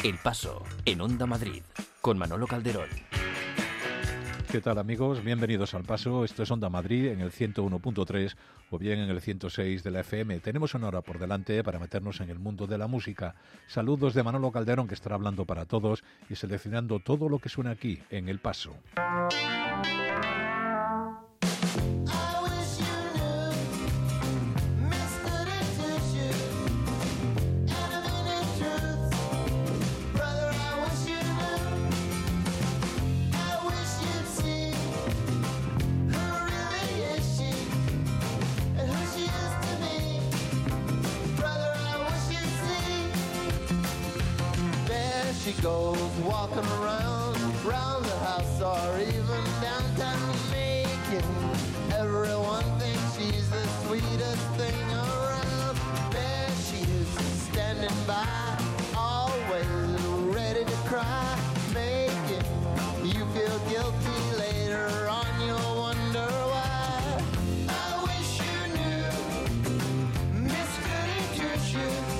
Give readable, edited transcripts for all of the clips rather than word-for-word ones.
El Paso, en Onda Madrid, con Manolo Calderón. ¿Qué tal, amigos? Bienvenidos al Paso. Esto es Onda Madrid en el 101.3 o bien en el 106 de la FM. Tenemos una hora por delante para meternos en el mundo de la música. Saludos de Manolo Calderón, que estará hablando para todos y seleccionando todo lo que suena aquí en El Paso. She goes walking around the house or even downtown making everyone think she's the sweetest thing around. There she is, standing by, always ready to cry, making you feel guilty later on. You'll wonder why. I wish you knew Miss Goody Two-Shoes.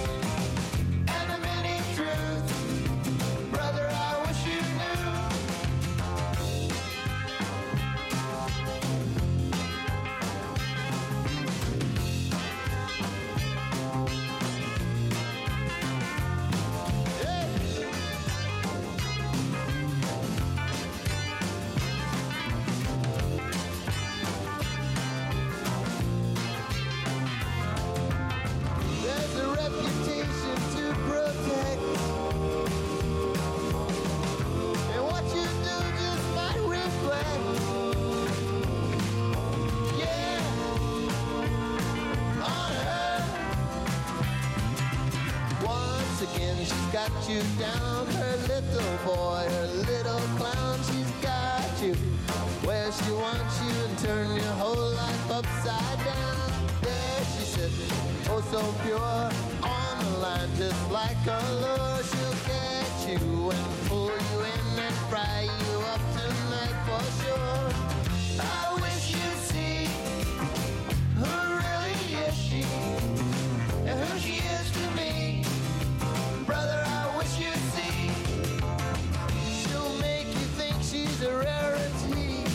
Got you down, her little boy, her little clown. She's got you where she wants you and turn your whole life upside down. There she sits, oh so pure, on the line just like a lure. She'll get you and pull you in and fry you up tonight for sure. I wish you'd see who really is she and who she is to me. Brother, I wish you'd see. She'll make you think she's a rarity.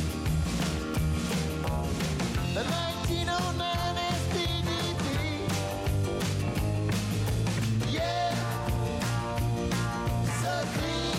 The 1909 STDD. Yeah, so clean.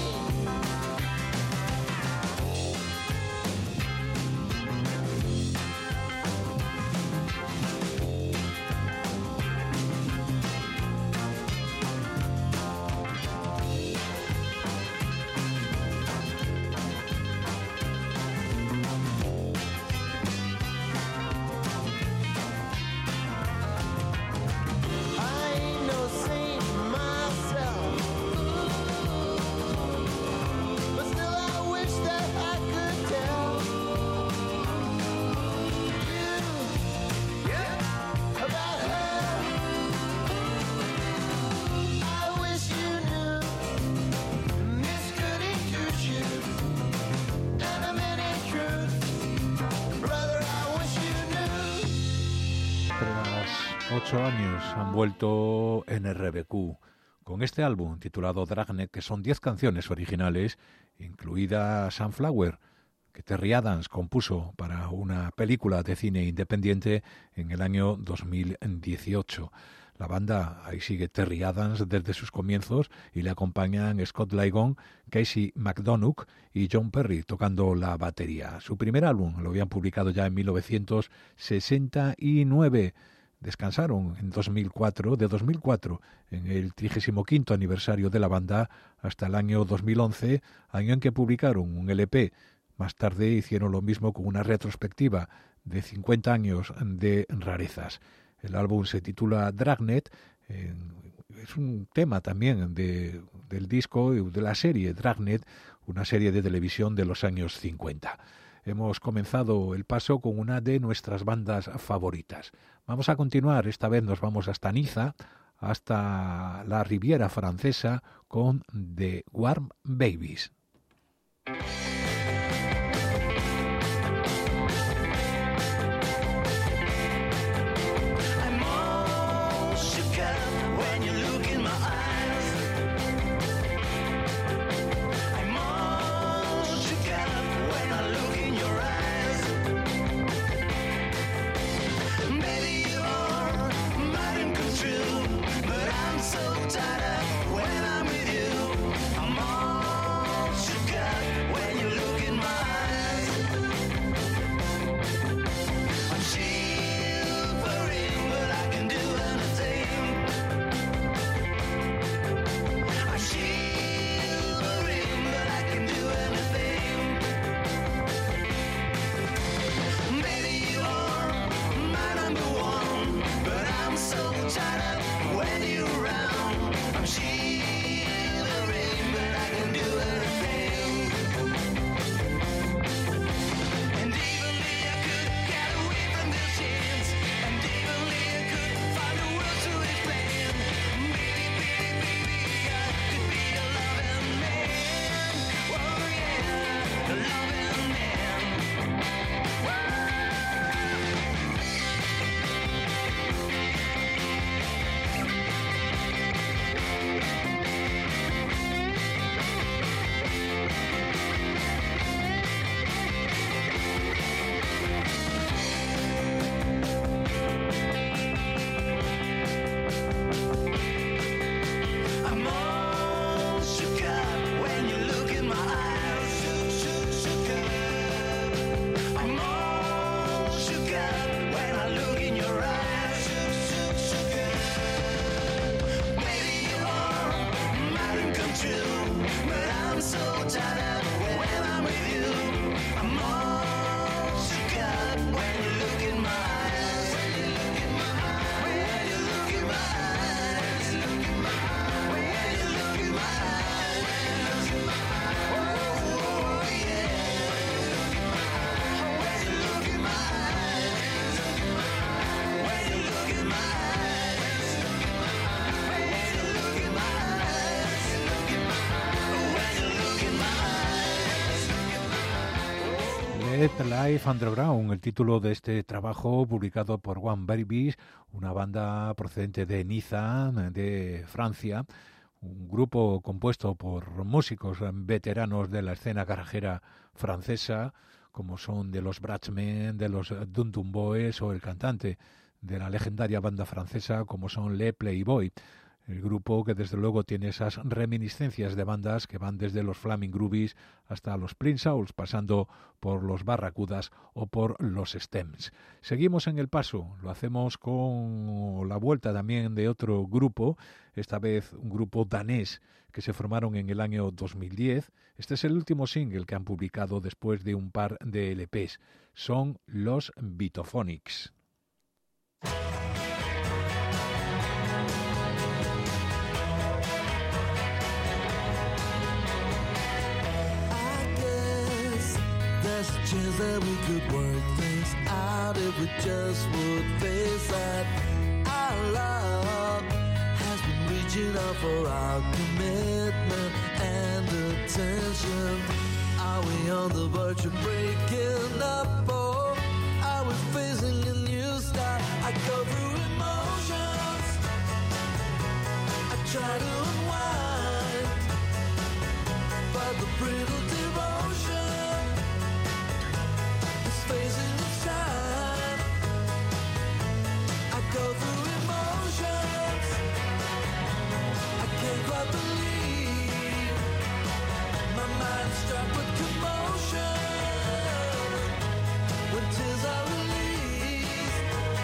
Tras 8 años han vuelto NRBQ con este álbum titulado Dragnet, que son 10 canciones originales, incluida Sunflower, que Terry Adams compuso para una película de cine independiente en el año 2018. La banda, ahí sigue Terry Adams desde sus comienzos y le acompañan Scott Ligon, Casey McDonough y John Perry tocando la batería. Su primer álbum lo habían publicado ya en 1969. Descansaron en 2004, de 2004, en el 35º aniversario de la banda, hasta el año 2011, año en que publicaron un LP. Más tarde hicieron lo mismo con una retrospectiva de 50 años de rarezas. El álbum se titula Dragnet, es un tema también del disco, de la serie Dragnet, una serie de televisión de los años 50. Hemos comenzado el paso con una de nuestras bandas favoritas. Vamos a continuar, esta vez nos vamos hasta Niza, hasta la Riviera Francesa, con The Warm Babies. Dead Life Underground, el título de este trabajo publicado por One Babies, una banda procedente de Niza, de Francia, un grupo compuesto por músicos veteranos de la escena garajera francesa, como son de los Bratchmen, de los Dum Dum Boys o el cantante de la legendaria banda francesa como son Les Playboys. El grupo que desde luego tiene esas reminiscencias de bandas que van desde los Flaming Groovies hasta los Prince Souls, pasando por los Barracudas o por los Stems. Seguimos en el paso, lo hacemos con la vuelta también de otro grupo, esta vez un grupo danés que se formaron en el año 2010. Este es el último single que han publicado después de un par de LPs. Son los Vitophonics. There's a chance that we could work things out if we just would face that our love has been reaching out for our commitment and attention. Are we on the verge of breaking up, or are we facing a new start? I go through emotions, I try to unwind, but the brittle devotion facing the time. I go through emotions, I can't quite believe my mind's struck with commotion when tears are released.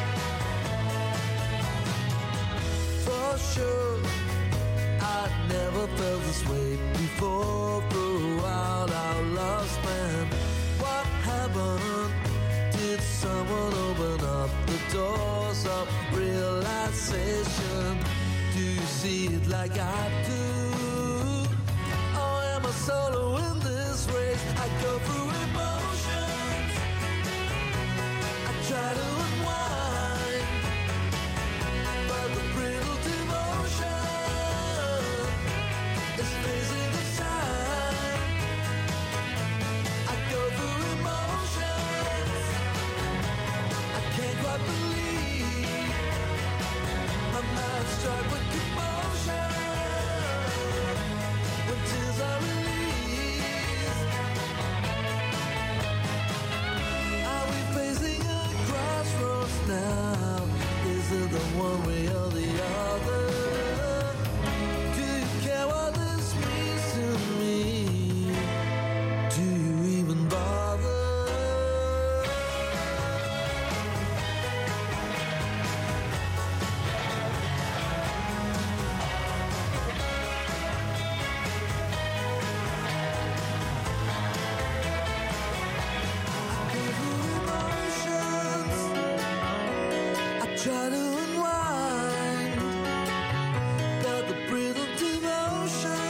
For sure, I never felt this way before. Throughout our love span, what happened? Did someone open up the doors of realization? Do you see it like I do? Or am I solo in this race? I go through emotions, I try to unwind, but the brittle devotion is facing the time. I go through emotions, I can't quite believe my mind's struck with commotion when tears are released. Are we facing a crossroads now? Is it the one way or the other? Do you care what this means to me? Do you even bother? I try to unwind, but the brittle devotion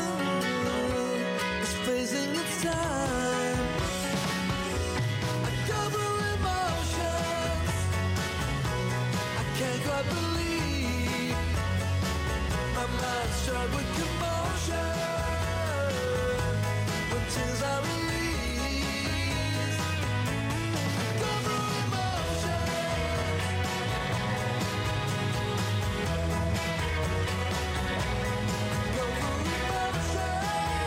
is facing its time. I go through emotions, I can't quite believe my mind's struck with commotion when tears are released. I go through emotions, go through emotions.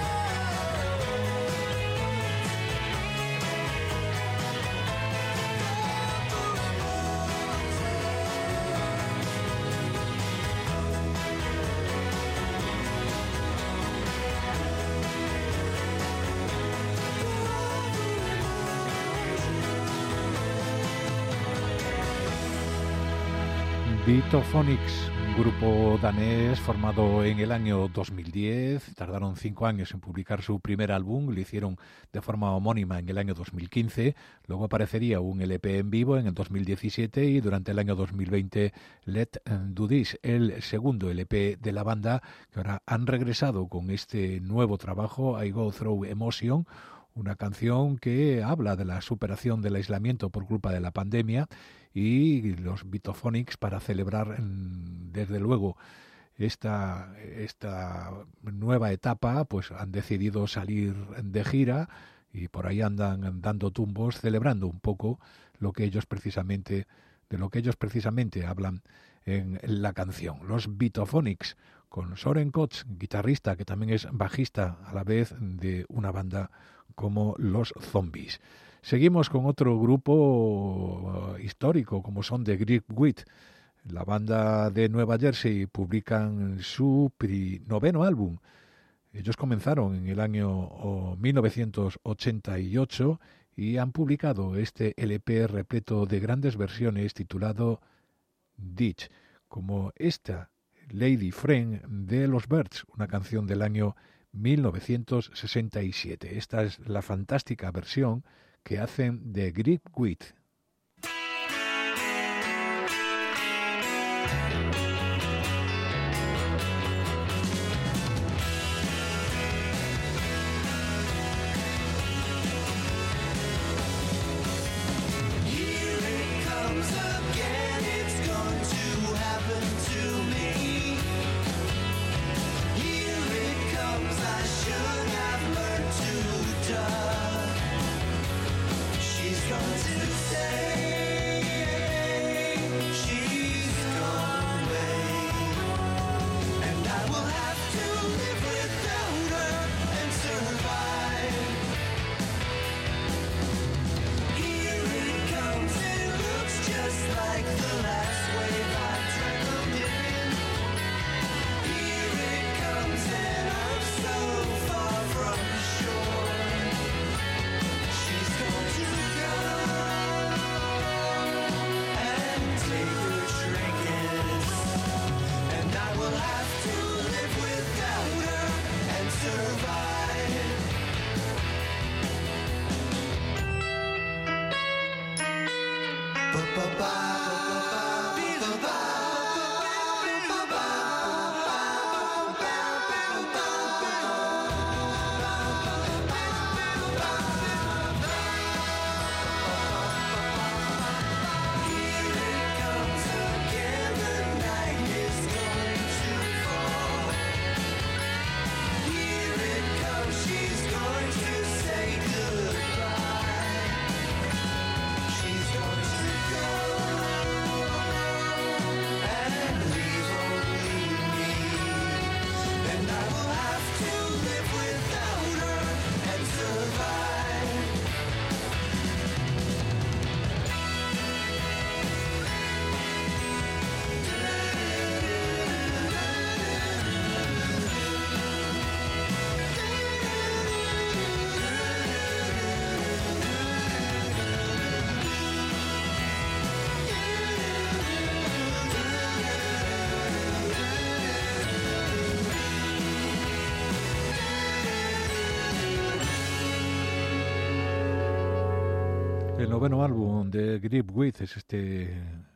Vitophonics, un grupo danés formado en el año 2010. Tardaron 5 años en publicar su primer álbum, lo hicieron de forma homónima en el año 2015. Luego aparecería un LP en vivo en el 2017 y durante el año 2020 Let Do This, el segundo LP de la banda, que ahora han regresado con este nuevo trabajo, I Go Through Emotion, una canción que habla de la superación del aislamiento por culpa de la pandemia, y los Vitophonics, para celebrar desde luego esta nueva etapa, pues han decidido salir de gira y por ahí andan dando tumbos, celebrando un poco de lo que ellos precisamente hablan en la canción. Los Beatophonics, con Soren Kotz, guitarrista que también es bajista a la vez de una banda como los Zombies. Seguimos con otro grupo histórico como son The Great Wheat. La banda de Nueva Jersey publican su noveno álbum. Ellos comenzaron en el año 1988 y han publicado este LP repleto de grandes versiones titulado Ditch, como esta Lady Friend de los Byrds, una canción del año 1967. Esta es la fantástica versión que hacen de Great Wheat. El noveno álbum de Great Wheat es este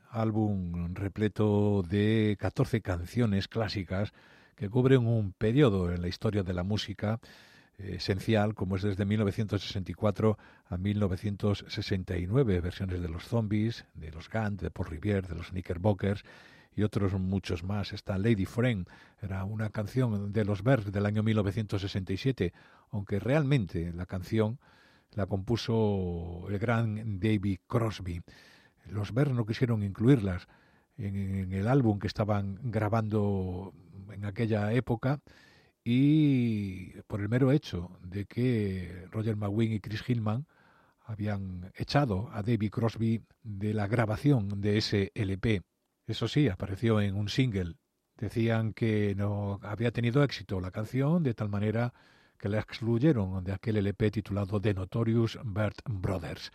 álbum repleto de 14 canciones clásicas que cubren un periodo en la historia de la música esencial, como es desde 1964 a 1969, versiones de los Zombies, de los Gant, de Paul Revere, de los Knickerbockers y otros muchos más. Esta Lady Friend era una canción de los Byrds del año 1967, aunque realmente la canción la compuso el gran David Crosby. Los Byrds no quisieron incluirlas en el álbum que estaban grabando en aquella época, y por el mero hecho de que Roger McGuinn y Chris Hillman habían echado a David Crosby de la grabación de ese LP. Eso sí, apareció en un single. Decían que no había tenido éxito la canción, de tal manera que la excluyeron de aquel LP titulado The Notorious Byrd Brothers.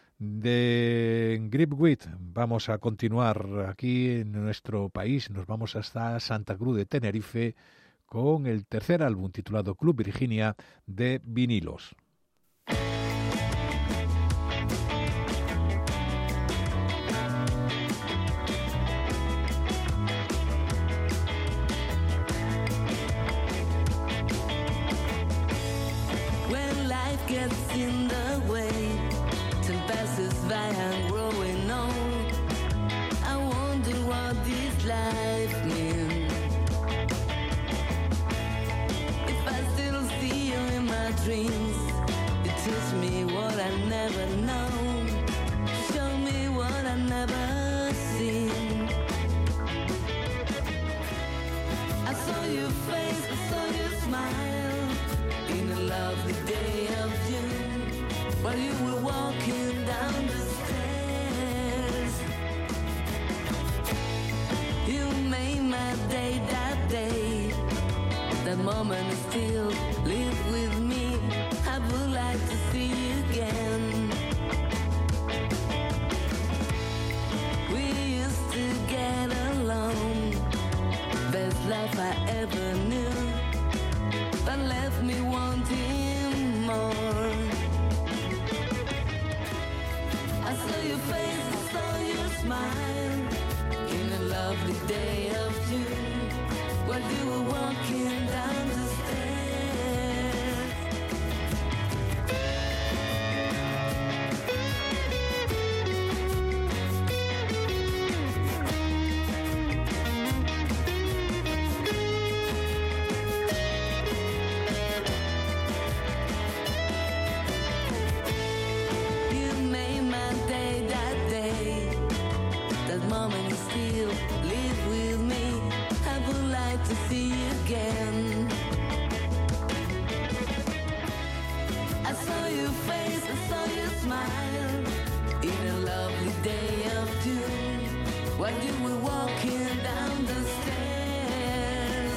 De Great Wheat vamos a continuar aquí en nuestro país. Nos vamos hasta Santa Cruz de Tenerife con el tercer álbum titulado Club Virginia de Vinilos. Gets in the way, time passes by, I'm growing old. I wonder what this life means. If I still see you in my dreams, it teaches me day of June, while you were walking down the stairs. You made my day that day. That moment you still live with me. I would like to see you again. I saw your face, I saw your smile in a lovely day of June, while you were walking down the stairs.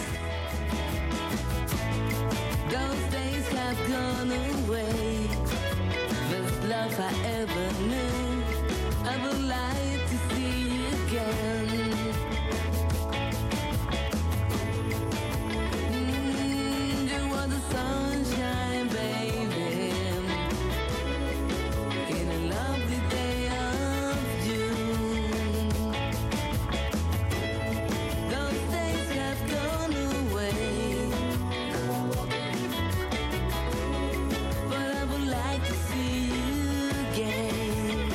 Those days have gone away, best love I ever knew. I would like to see you again. You want the sunshine, baby, in a lovely day of June. Those days have gone away, but I would like to see you again.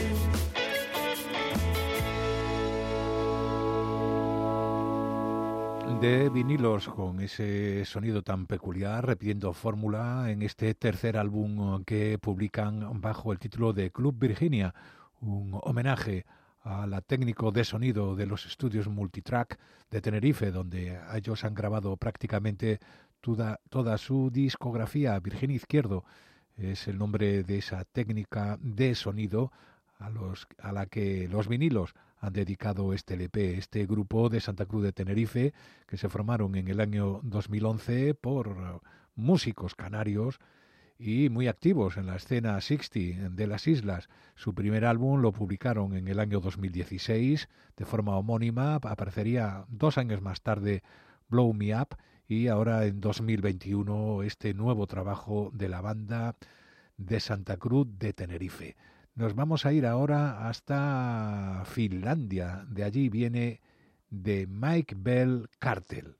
De vinilos con ese sonido tan peculiar, repitiendo fórmula en este tercer álbum que publican bajo el título de Club Virginia, un homenaje a la técnico de sonido de los estudios Multitrack de Tenerife, donde ellos han grabado prácticamente toda su discografía. Virginia Izquierdo es el nombre de esa técnica de sonido a la que los vinilos han dedicado este LP, este grupo de Santa Cruz de Tenerife, que se formaron en el año 2011 por músicos canarios y muy activos en la escena 60 de las islas. Su primer álbum lo publicaron en el año 2016 de forma homónima. Aparecería 2 años más tarde Blow Me Up, y ahora en 2021 este nuevo trabajo de la banda de Santa Cruz de Tenerife. Nos vamos a ir ahora hasta Finlandia. De allí viene The Mike Bell Cartel.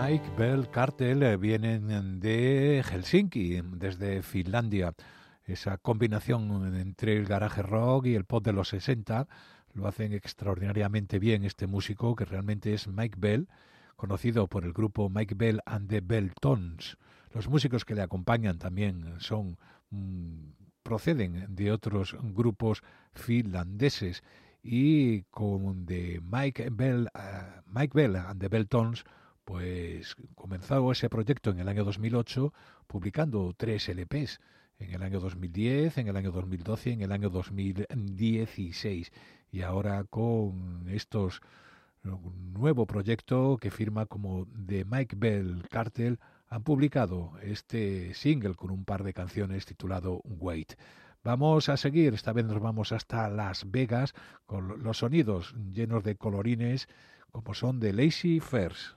Mike Bell Cartel vienen de Helsinki, desde Finlandia. Esa combinación entre el garage rock y el pop de los 60 lo hacen extraordinariamente bien este músico, que realmente es Mike Bell, conocido por el grupo Mike Bell and the Belltones. Los músicos que le acompañan también proceden de otros grupos finlandeses, y con de Mike Bell and the Belltones pues comenzó ese proyecto en el año 2008 publicando 3 LPs en el año 2010, en el año 2012 y en el año 2016, y ahora con estos nuevo proyecto que firma como The Mike Bell Cartel han publicado este single con un par de canciones titulado Wait. Vamos a seguir, esta vez nos vamos hasta Las Vegas con los sonidos llenos de colorines como son de Lazy Fairs.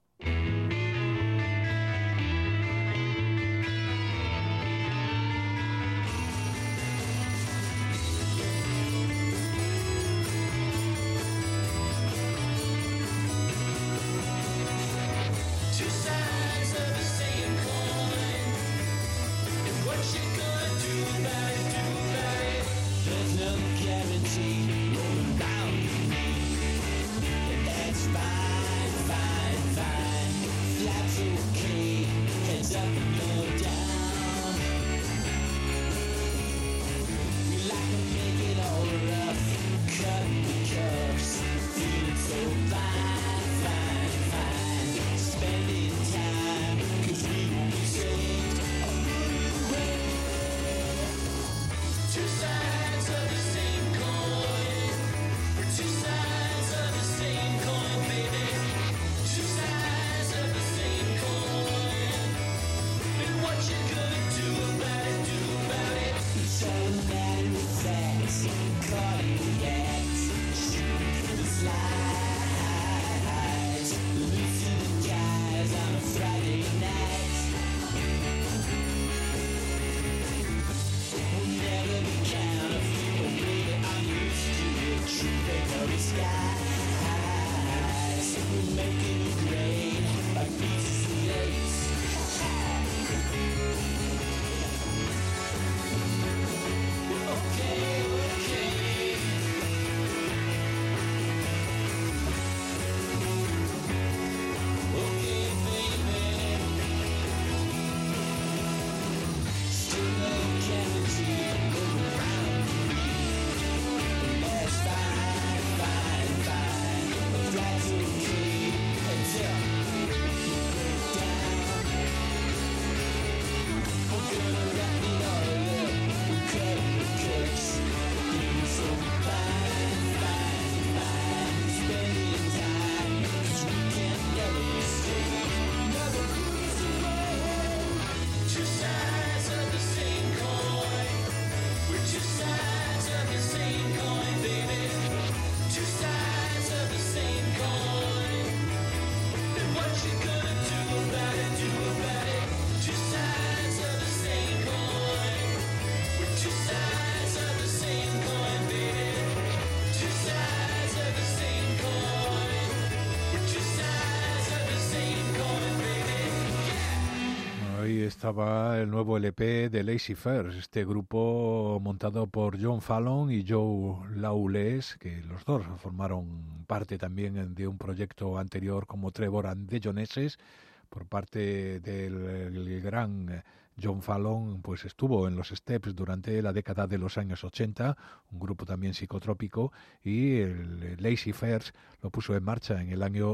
Estaba el nuevo LP de Lazy Fairs, este grupo montado por John Fallon y Joe Lawless, que los dos formaron parte también de un proyecto anterior como Trevor and the Joneses. Por parte del gran John Fallon, pues estuvo en los Steps durante la década de los años 80, un grupo también psicotrópico, y el Lazy Fairs lo puso en marcha en el año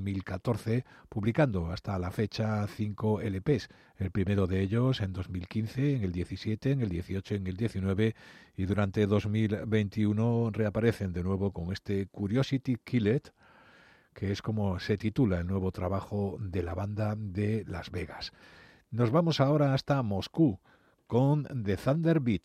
2014, publicando hasta la fecha 5 LPs, el primero de ellos en 2015, en el 17, en el 18, en el 19, y durante 2021 reaparecen de nuevo con este Curiosity Killed, que es como se titula el nuevo trabajo de la banda de Las Vegas. Nos vamos ahora hasta Moscú con The Thunder Beat.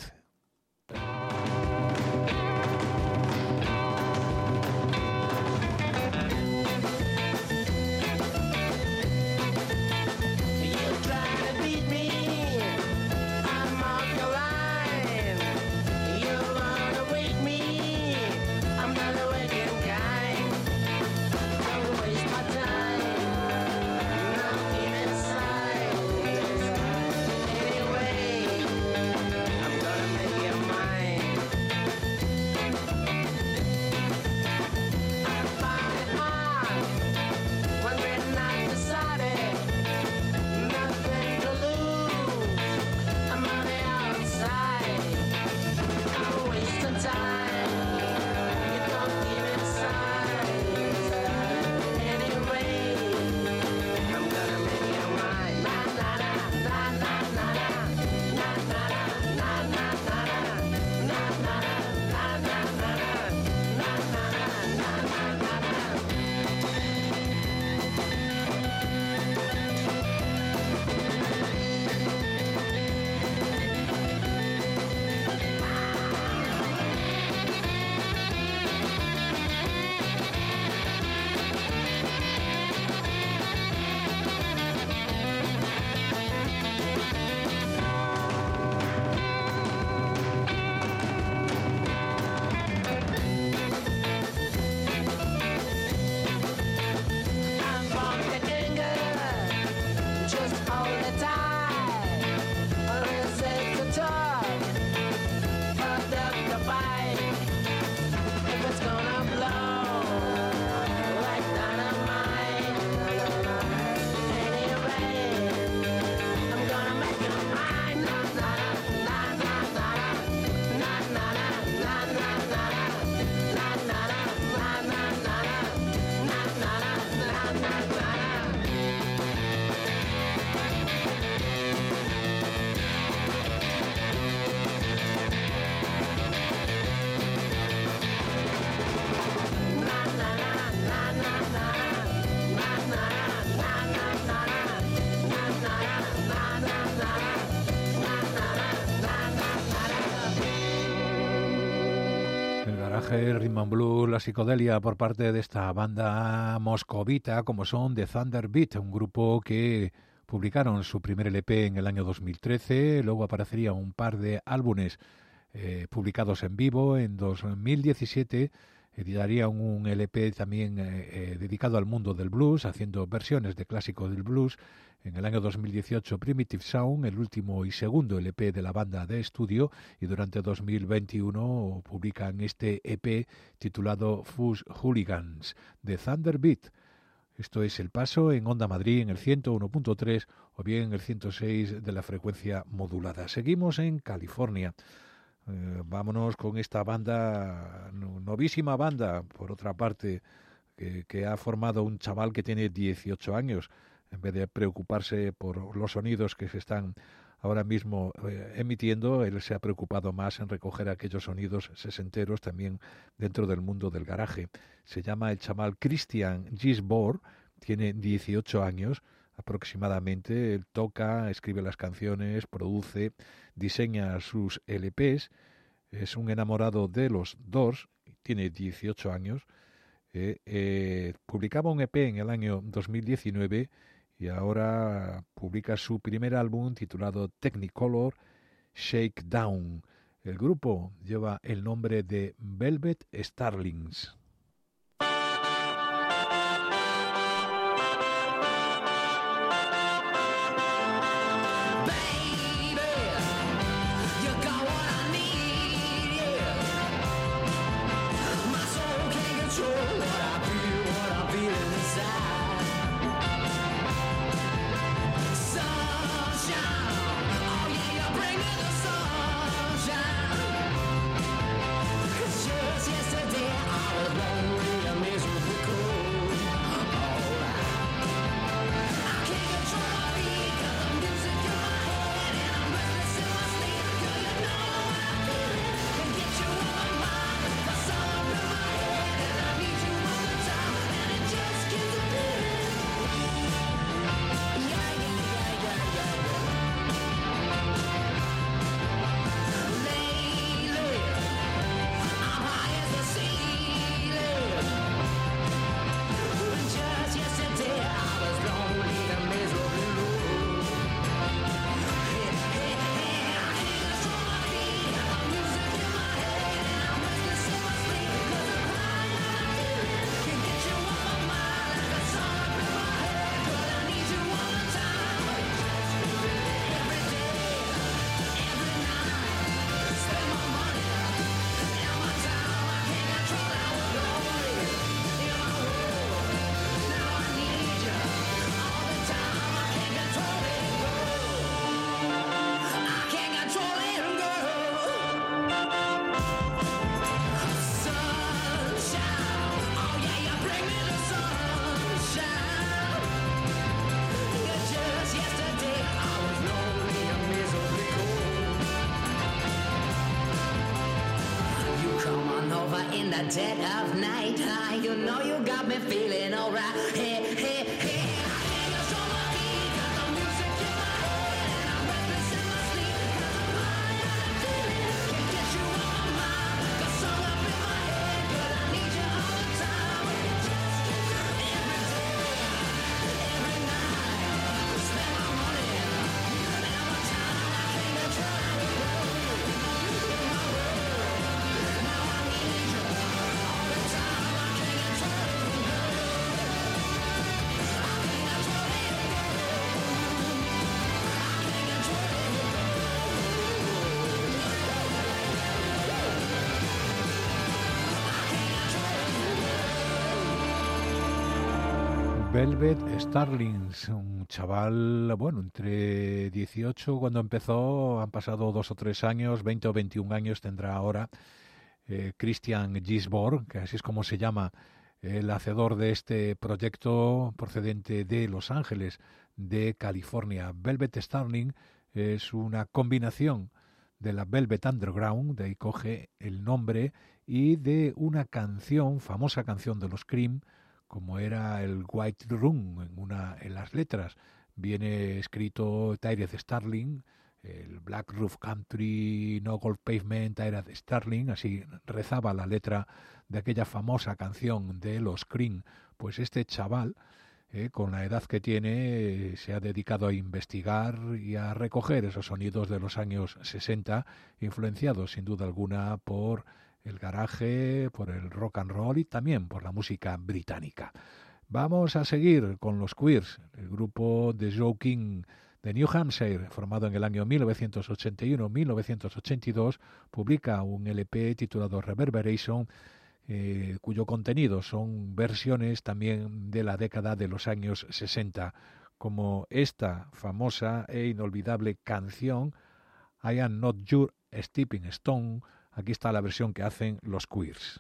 just hold it tight. This is the talk, the fight. If it's gonna blow like dynamite, anyway, I'm gonna make it mine. Na na na na na na na na na na na na na na na na na na na na. El rhythm and blues, la psicodelia por parte de esta banda moscovita como son The Thunder Beat, un grupo que publicaron su primer LP en el año 2013, luego aparecería un par de álbumes publicados en vivo. En 2017 editarían un LP también dedicado al mundo del blues, haciendo versiones de clásicos del blues. En el año 2018 Primitive Sound, el último y segundo LP de la banda de estudio, y durante 2021 publican este EP titulado Fuzz Hooligans, de Thunder Beat. Esto es El Paso en Onda Madrid en el 101.3 o bien en el 106 de la frecuencia modulada. Seguimos en California. Vámonos con esta banda, novísima banda, por otra parte, que ha formado un chaval que tiene 18 años. En vez de preocuparse por los sonidos que se están ahora mismo emitiendo, él se ha preocupado más en recoger aquellos sonidos sesenteros también dentro del mundo del garaje. Se llama el chaval Christian Gisborg, tiene 18 años aproximadamente. Él toca, escribe las canciones, produce, diseña sus LPs. Es un enamorado de los Doors, tiene 18 años. Publicaba un EP en el año 2019 y ahora publica su primer álbum titulado Technicolor Shakedown. El grupo lleva el nombre de Velvet Starlings. In the dead of night, you know you got me feeling alright. Hey, hey, hey. Velvet Starlings, un chaval, bueno, entre 18 cuando empezó, han pasado 2 o 3 años, 20 o 21 años tendrá ahora, Christian Gisborg, que así es como se llama el hacedor de este proyecto procedente de Los Ángeles, de California. Velvet Starling es una combinación de la Velvet Underground, de ahí coge el nombre, y de una canción, famosa canción de los Cream, como era el White Room, en las letras viene escrito Tyrese Starling, el Black Roof Country, No Gold Pavement, Tyrese Starling, así rezaba la letra de aquella famosa canción de los Cream. Pues este chaval, con la edad que tiene, se ha dedicado a investigar y a recoger esos sonidos de los años 60, influenciados sin duda alguna por el garaje, por el rock and roll y también por la música británica. Vamos a seguir con los Queers, el grupo de Joe King de New Hampshire, formado en el año 1981-1982, publica un LP titulado Reverberation, cuyo contenido son versiones también de la década de los años 60, como esta famosa e inolvidable canción I Am Not Your Stepping Stone. Aquí está la versión que hacen los Queers.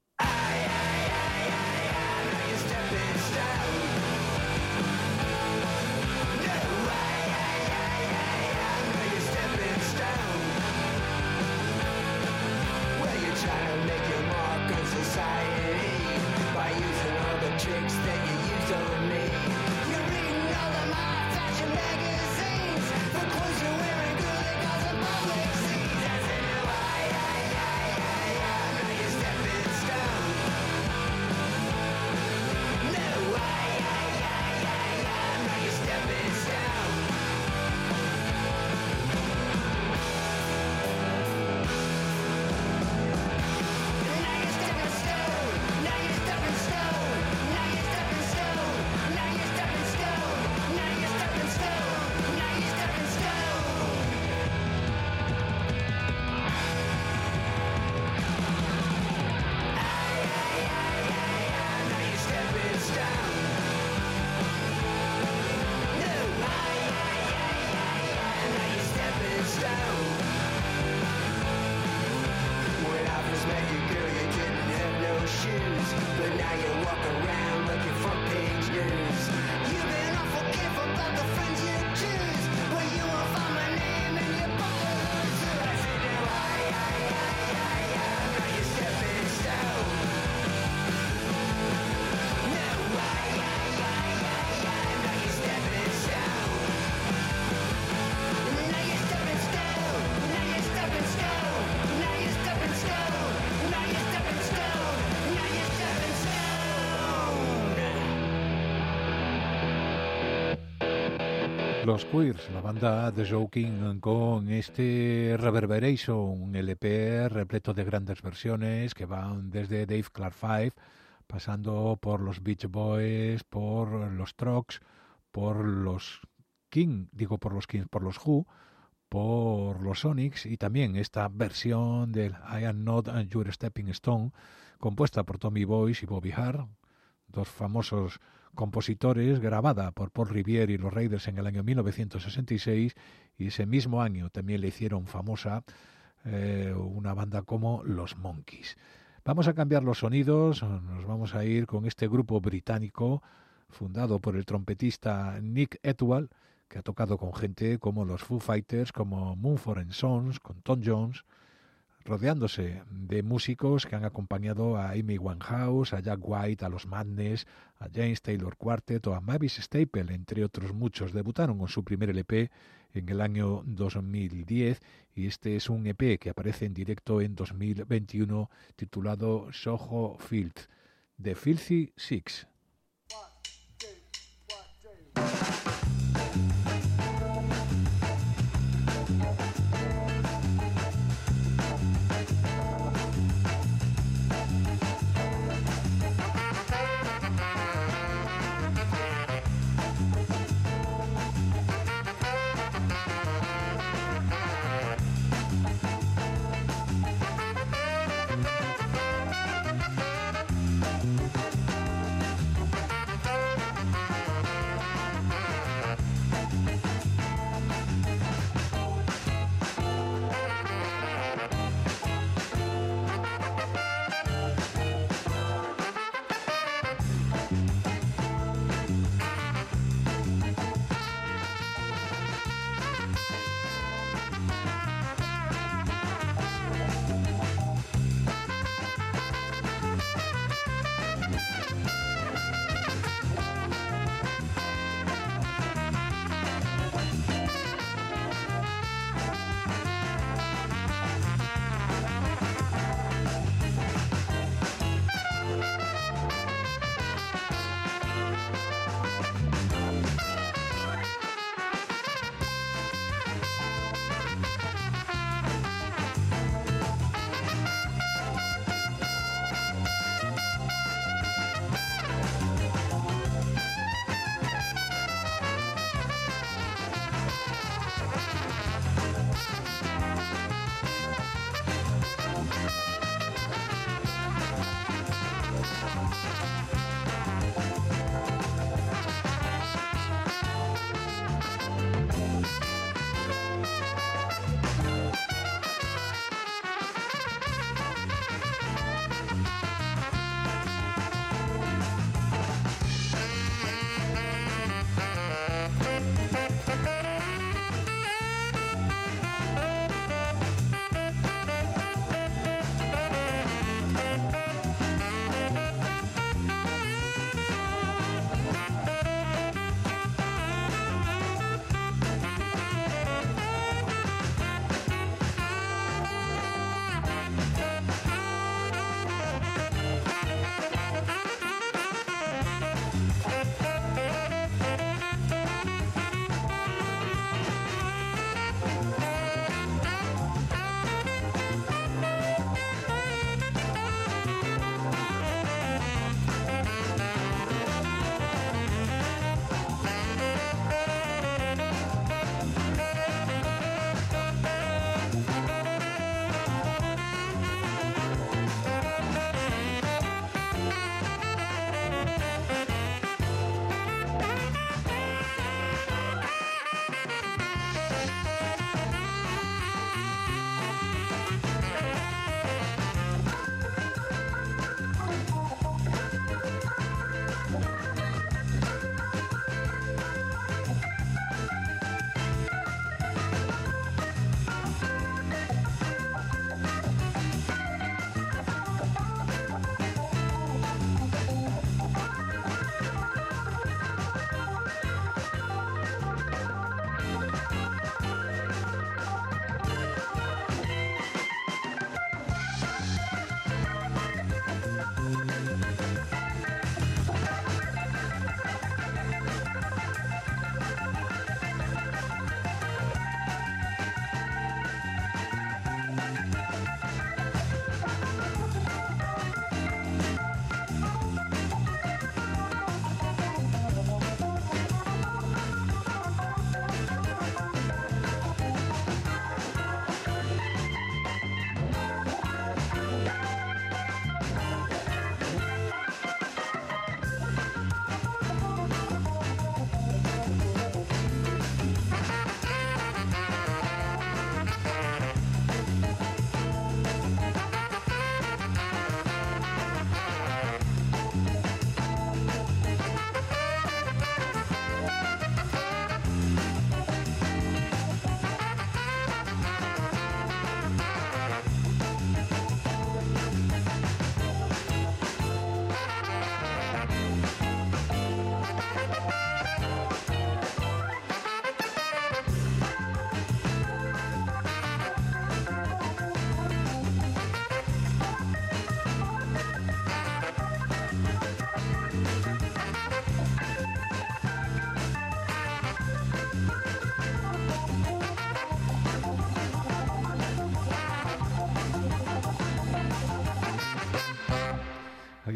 Los Queers, la banda de Joe King, con este Reverberation, un LP repleto de grandes versiones que van desde Dave Clark 5, pasando por los Beach Boys, por los Trucks, por los King, por los Who, por los Sonics, y también esta versión del I Am Not Your Stepping Stone, compuesta por Tommy Boyce y Bobby Hart, dos famosos compositores, grabada por Paul Revere y los Raiders en el año 1966, y ese mismo año también le hicieron famosa una banda como los Monkees. Vamos a cambiar los sonidos, nos vamos a ir con este grupo británico fundado por el trompetista Nick Etwall, que ha tocado con gente como los Foo Fighters, como Mumford & Sons, con Tom Jones, rodeándose de músicos que han acompañado a Amy Winehouse, a Jack White, a los Madness, a James Taylor Quartet o a Mavis Staples, entre otros muchos. Debutaron con su primer LP en el año 2010 y este es un EP que aparece en directo en 2021 titulado Soho Field, The Filthy Six.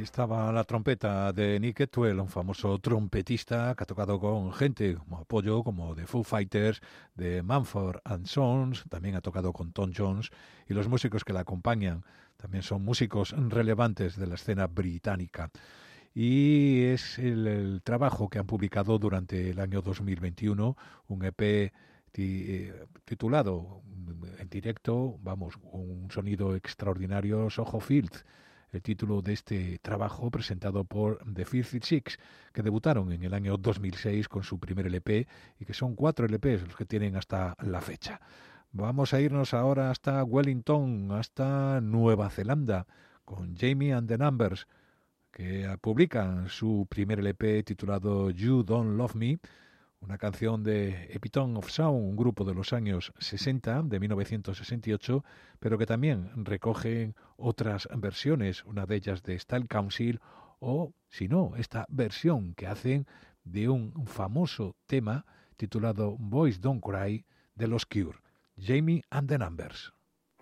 Estaba la trompeta de Nick Etwell, un famoso trompetista que ha tocado con gente como apoyo, como de Foo Fighters, de Mumford & Sons, también ha tocado con Tom Jones, y los músicos que la acompañan también son músicos relevantes de la escena británica. Y es el trabajo que han publicado durante el año 2021, un EP titulado en directo, vamos, un sonido extraordinario, Soho Fields, el título de este trabajo presentado por The Filthy Six, que debutaron en el año 2006 con su primer LP y que son 4 LPs los que tienen hasta la fecha. Vamos a irnos ahora hasta Wellington, hasta Nueva Zelanda, con Jamie and the Numbers, que publican su primer LP titulado You Don't Love Me, una canción de Epitome of Sound, un grupo de los años 60, de 1968, pero que también recogen otras versiones, una de ellas de Style Council, o, si no, esta versión que hacen de un famoso tema titulado Boys Don't Cry, de los Cure, Jamie and the Numbers.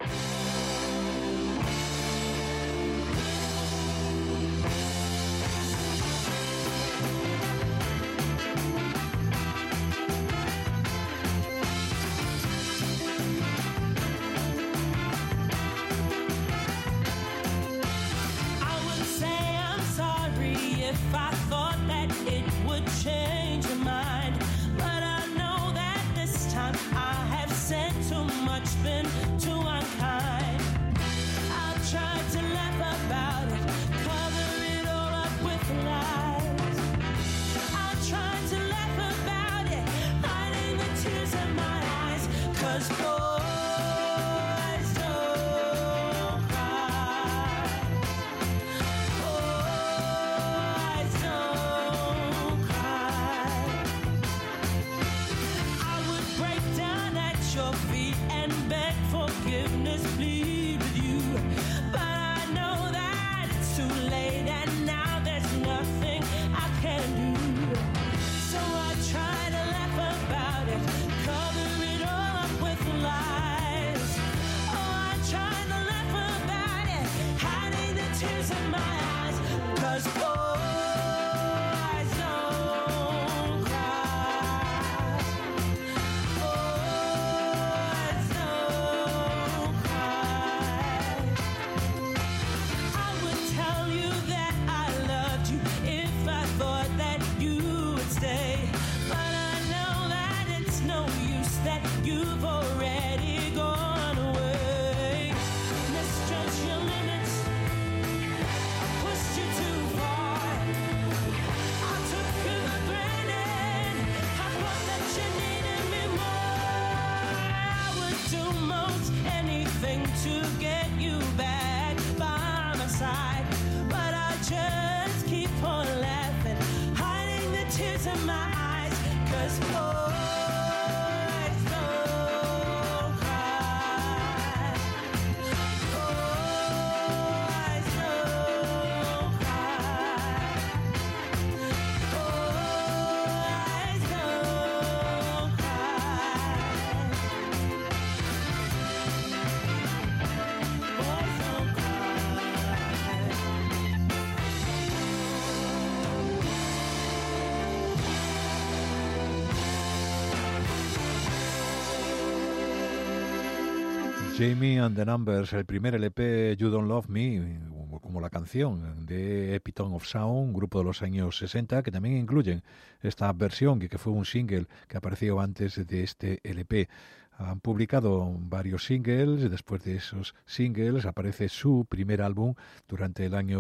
Jamie and the Numbers, el primer LP You Don't Love Me, como la canción de Epitome of Sound, un grupo de los años 60, que también incluyen esta versión que fue un single que apareció antes de este LP. Han publicado varios singles y después de esos singles aparece su primer álbum durante el año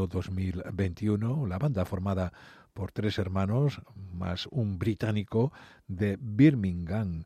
2021. La banda formada por 3 hermanos más un británico de Birmingham.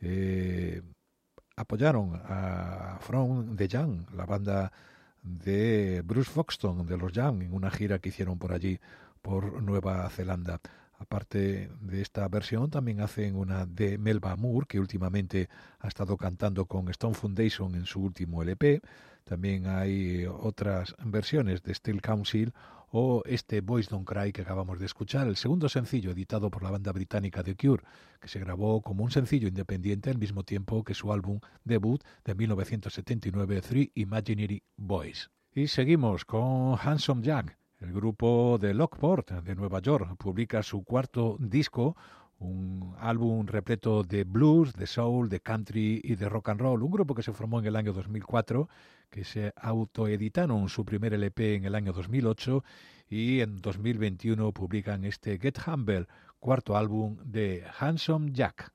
Apoyaron a From the Jam, la banda de Bruce Foxton de los Jam, en una gira que hicieron por allí, por Nueva Zelanda. Aparte de esta versión, también hacen una de Melba Moore, que últimamente ha estado cantando con Stone Foundation en su último LP. También hay otras versiones de Steel Council o este Boys Don't Cry que acabamos de escuchar, el segundo sencillo editado por la banda británica The Cure, que se grabó como un sencillo independiente al mismo tiempo que su álbum debut de 1979, Three Imaginary Boys. Y seguimos con Handsome Jack, El grupo de Lockport de Nueva York publica su cuarto disco, un álbum repleto de blues, de soul, de country y de rock and roll. Un grupo que se formó en el año 2004, que se autoeditaron su primer LP en el año 2008 y en 2021 publican este Get Humble, cuarto álbum de Handsome Jack.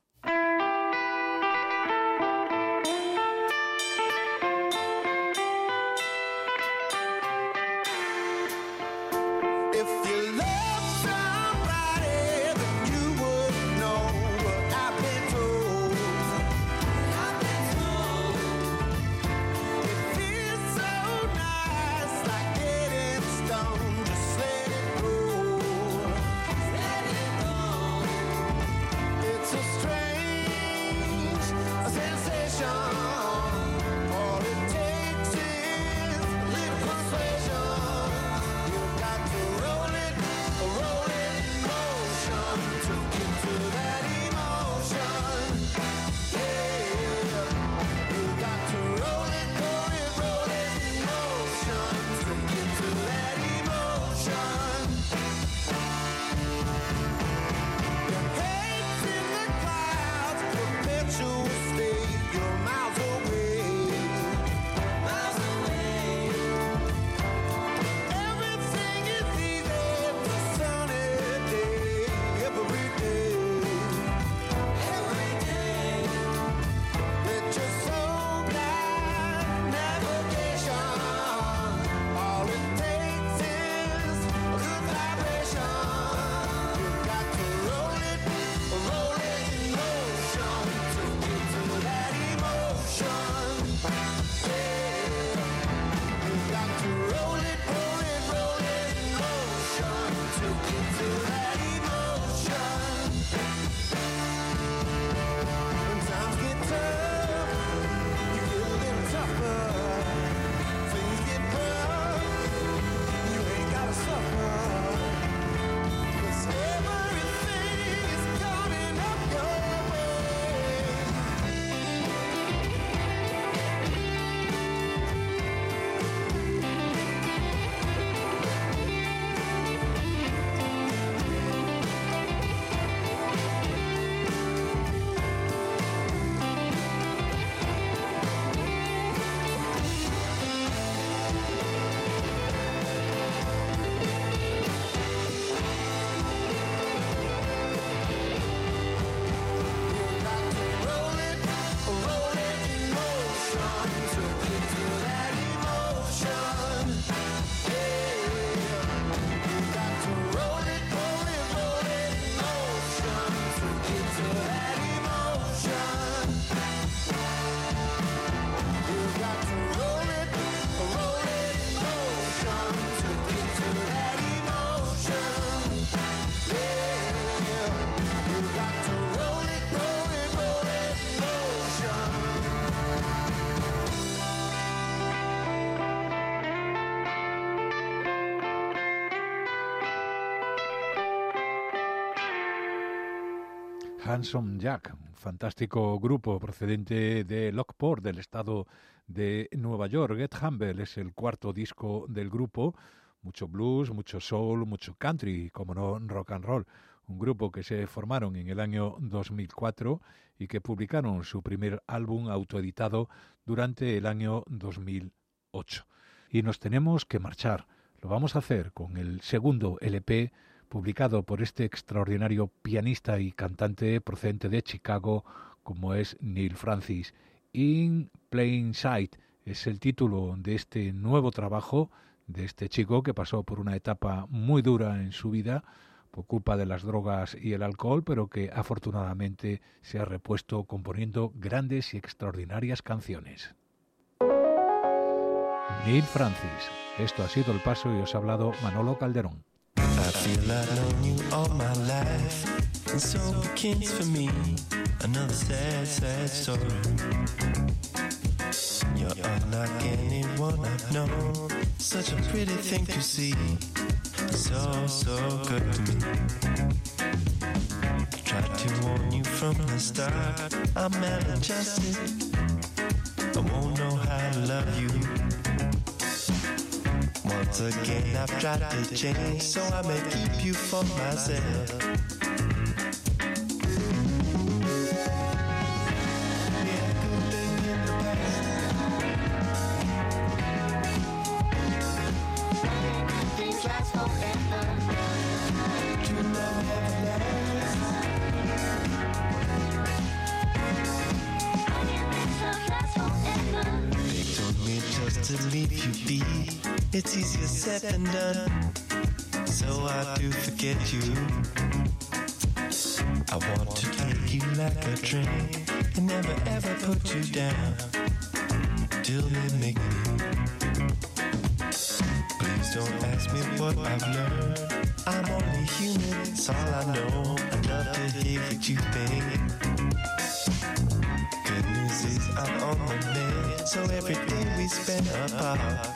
Handsome Jack, un fantástico grupo procedente de Lockport, del estado de Nueva York. Get Humble es el cuarto disco del grupo. Mucho blues, mucho soul, mucho country, como no rock and roll. Un grupo que se formaron en el año 2004 y que publicaron su primer álbum autoeditado durante el año 2008. Y nos tenemos que marchar. Lo vamos a hacer con el segundo LP publicado por este extraordinario pianista y cantante procedente de Chicago como es Neil Francis. In Plain Sight es el título de este nuevo trabajo de este chico que pasó por una etapa muy dura en su vida por culpa de las drogas y el alcohol, pero que afortunadamente se ha repuesto componiendo grandes y extraordinarias canciones. Neil Francis. Esto ha sido El Paso y os ha hablado Manolo Calderón. I feel I've known you all my life, and so begins for me another sad, sad story. You're unlike anyone I've known, such a pretty thing to see, so, so good to me. Tried to warn you from the start, I'm maladjusted, I won't know how to love you. Once Once again I've tried to change, so I may keep you for myself. Yeah, good thing in the past. Things last forever. True love never lasts. Things last forever. They told me just to leave you be. It's easier said than done, so I do forget you. I want to take you like a train and never ever put you down till they make me. Please don't ask me what I've learned. I'm only human, it's all I know. I'd love to hear what you think. Good news is I'm on the mend, so every day we spend apart.